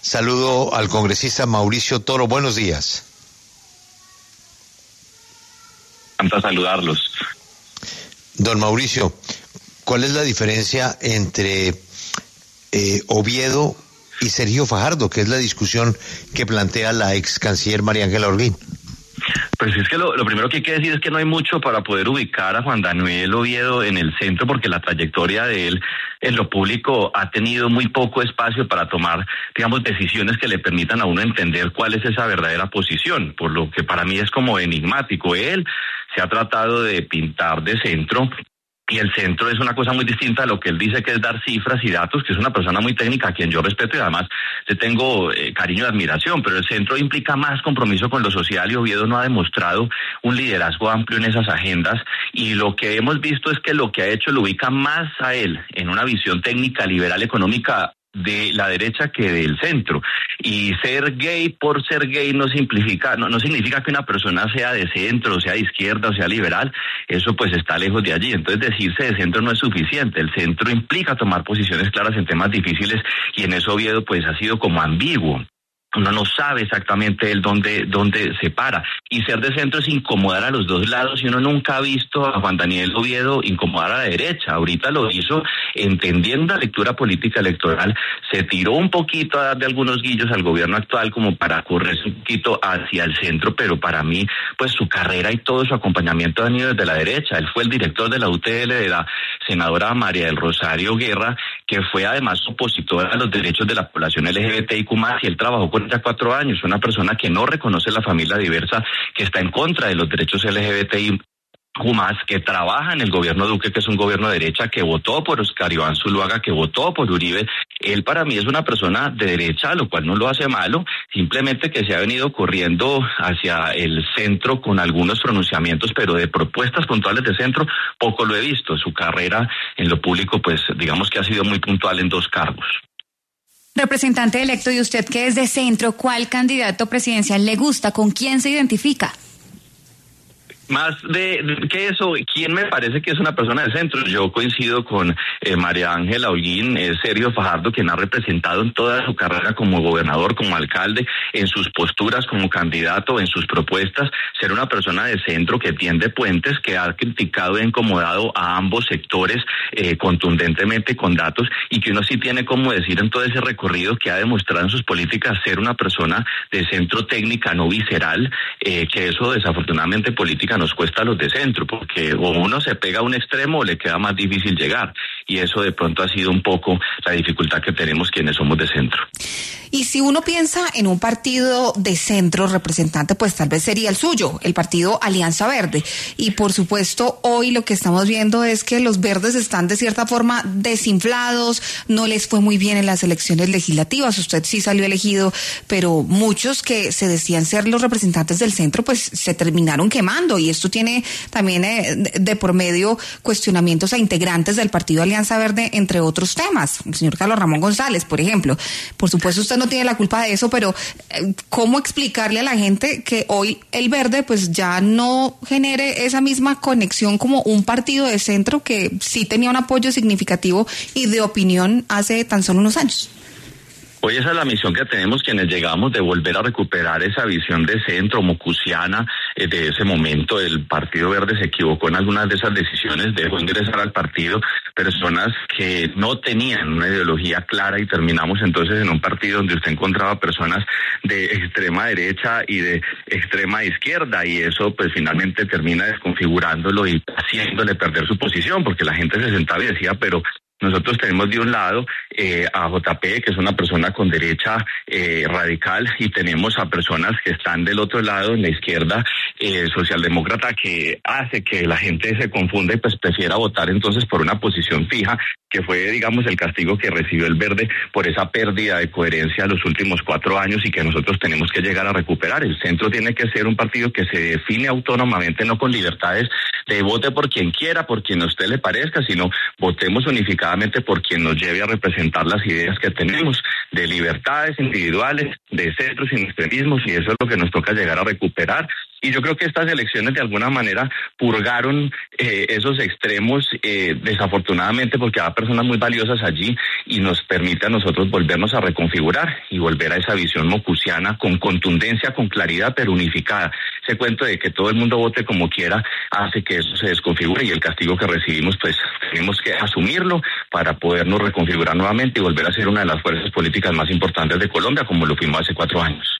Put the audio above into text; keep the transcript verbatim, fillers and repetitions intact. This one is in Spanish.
Saludo al congresista Mauricio Toro. Buenos días. Encanta saludarlos. Don Mauricio, ¿cuál es la diferencia entre eh, Oviedo y Sergio Fajardo, que es la discusión que plantea la ex canciller María Ángela Holguín? Pues es que lo, lo primero que hay que decir es que no hay mucho para poder ubicar a Juan Daniel Oviedo en el centro, porque la trayectoria de él en lo público ha tenido muy poco espacio para tomar, digamos, decisiones que le permitan a uno entender cuál es esa verdadera posición, por lo que para mí es como enigmático. Él se ha tratado de pintar de centro, y el centro es una cosa muy distinta a lo que él dice, que es dar cifras y datos, que es una persona muy técnica a quien yo respeto y además le tengo eh, cariño y admiración, pero el centro implica más compromiso con lo social y Oviedo no ha demostrado un liderazgo amplio en esas agendas, y lo que hemos visto es que lo que ha hecho lo ubica más a él en una visión técnica, liberal, económica de la derecha que del centro. Y ser gay por ser gay no simplifica, no, no significa que una persona sea de centro, sea de izquierda o sea liberal. Eso pues está lejos de allí. Entonces decirse de centro no es suficiente. El centro implica tomar posiciones claras en temas difíciles, y en eso Oviedo pues ha sido como ambiguo. Uno no sabe exactamente el dónde, dónde se para. Y ser de centro es incomodar a los dos lados, y uno nunca ha visto a Juan Daniel Oviedo incomodar a la derecha. Ahorita lo hizo entendiendo la lectura política electoral, se tiró un poquito a dar de algunos guillos al gobierno actual como para correrse un poquito hacia el centro, pero para mí, pues su carrera y todo su acompañamiento han ido desde la derecha. Él fue el director de la U T L de la senadora María del Rosario Guerra, que fue además opositora a los derechos de la población L G B T I Q más, y él trabajó con ya cuatro años, una persona que no reconoce la familia diversa, que está en contra de los derechos L G B T I más, que trabaja en el gobierno Duque, que es un gobierno de derecha, que votó por Oscar Iván Zuluaga, que votó por Uribe. Él para mí es una persona de derecha, lo cual no lo hace malo, simplemente que se ha venido corriendo hacia el centro con algunos pronunciamientos, pero de propuestas puntuales de centro poco lo he visto. Su carrera en lo público, pues digamos que ha sido muy puntual en dos cargos. Representante electo, y usted que es de centro, ¿cuál candidato presidencial le gusta? ¿Con quién se identifica? Más de, de que eso, ¿quién me parece que es una persona de centro? Yo coincido con eh, María Ángela Holguín, es Sergio Fajardo, quien ha representado en toda su carrera como gobernador, como alcalde, en sus posturas como candidato, en sus propuestas, ser una persona de centro que tiende puentes, que ha criticado e incomodado a ambos sectores eh, contundentemente con datos, y que uno sí tiene como decir en todo ese recorrido que ha demostrado en sus políticas ser una persona de centro técnica, no visceral, eh, que eso desafortunadamente política nos cuesta a los de centro, porque o uno se pega a un extremo o le queda más difícil llegar, y eso de pronto ha sido un poco la dificultad que tenemos quienes somos de centro. Y si uno piensa en un partido de centro, representante, pues tal vez sería el suyo, el partido Alianza Verde. Y por supuesto, hoy lo que estamos viendo es que los verdes están de cierta forma desinflados, no les fue muy bien en las elecciones legislativas, usted sí salió elegido, pero muchos que se decían ser los representantes del centro, pues se terminaron quemando, y esto tiene también eh, de por medio cuestionamientos a integrantes del partido Alianza Verde, entre otros temas. El señor Carlos Ramón González, por ejemplo. Por supuesto, usted no tiene la culpa de eso, pero eh, ¿cómo explicarle a la gente que hoy el verde pues ya no genere esa misma conexión como un partido de centro que sí tenía un apoyo significativo y de opinión hace tan solo unos años? Hoy esa es la misión que tenemos quienes llegamos, de volver a recuperar esa visión de centro mocusiana eh, de ese momento. El Partido Verde se equivocó en algunas de esas decisiones, dejó ingresar al partido personas que no tenían una ideología clara, y terminamos entonces en un partido donde usted encontraba personas de extrema derecha y de extrema izquierda, y eso pues finalmente termina desconfigurándolo y haciéndole perder su posición, porque la gente se sentaba y decía, pero nosotros tenemos de un lado eh, a J P, que es una persona con derecha eh, radical, y tenemos a personas que están del otro lado, en la izquierda eh, socialdemócrata, que hace que la gente se confunda y pues prefiera votar entonces por una posición fija, que fue, digamos, el castigo que recibió el Verde por esa pérdida de coherencia los últimos cuatro años, y que nosotros tenemos que llegar a recuperar. El centro tiene que ser un partido que se define autónomamente, no con libertades de vote por quien quiera, por quien a usted le parezca, sino votemos unificadamente por quien nos lleve a representar las ideas que tenemos, de libertades individuales, de centro sin extremismos, y eso es lo que nos toca llegar a recuperar. Y yo creo que estas elecciones de alguna manera purgaron eh, esos extremos, eh, desafortunadamente, porque hay personas muy valiosas allí y nos permite a nosotros volvernos a reconfigurar y volver a esa visión mocusiana con contundencia, con claridad, pero unificada. Ese cuento de que todo el mundo vote como quiera hace que eso se desconfigure, y el castigo que recibimos, pues tenemos que asumirlo para podernos reconfigurar nuevamente y volver a ser una de las fuerzas políticas más importantes de Colombia, como lo fuimos hace cuatro años.